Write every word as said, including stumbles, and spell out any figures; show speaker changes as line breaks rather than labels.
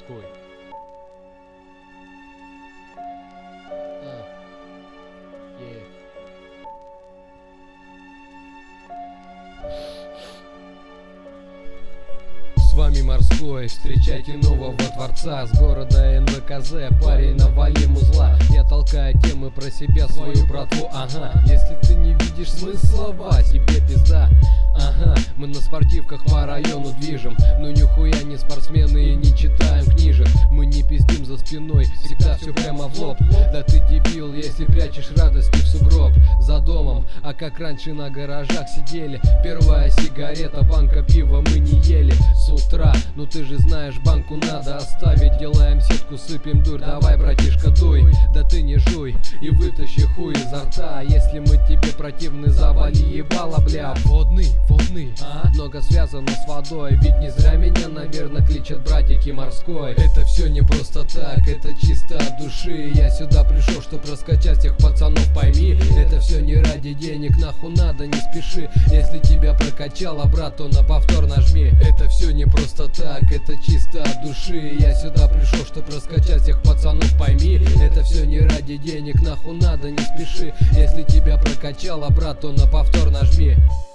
морской. А. Yeah. С вами морской, встречайте нового творца с города эн вэ ка зэ, парень навали музла. Я толкаю темы про себя, свою братву, ага. Если ты не видишь смысла, тебе пизда. Ага, мы на спортивках по району движем, но нихуя не спортсмены и не читаем книжек. Мы не пиздим за спиной, всегда все прямо в лоб. Да ты дебил, если прячешь радости в сугроб за домом. А как раньше на гаражах сидели, первая сигарета, банка пива мы не ели с утра. Ну ты же знаешь, банку надо оставить, делаем сетку, сыпем дурь. Давай, братишка, дуй, да ты не жуй и вытащи хуй изо рта. Если мы тебе противны, завали ебало, бля. Водный, водный, а? Много связано с водой, ведь не зря меня, наверное, кличат братики морской. Это все не просто так, это чисто от души. Я сюда пришел, чтоб раскачать всех пацанов, пойми. Это все не ради денег, нахуй надо, не спеши. Если тебя прокачало, брат, то на повтор нажми. Это все не просто так, это чисто от души. Я сюда пришел, чтоб раскачать всех пацанов, пойми. Это все не ради денег, нахуй надо, не спеши. Если тебя прокачало, брат, то на повтор нажми.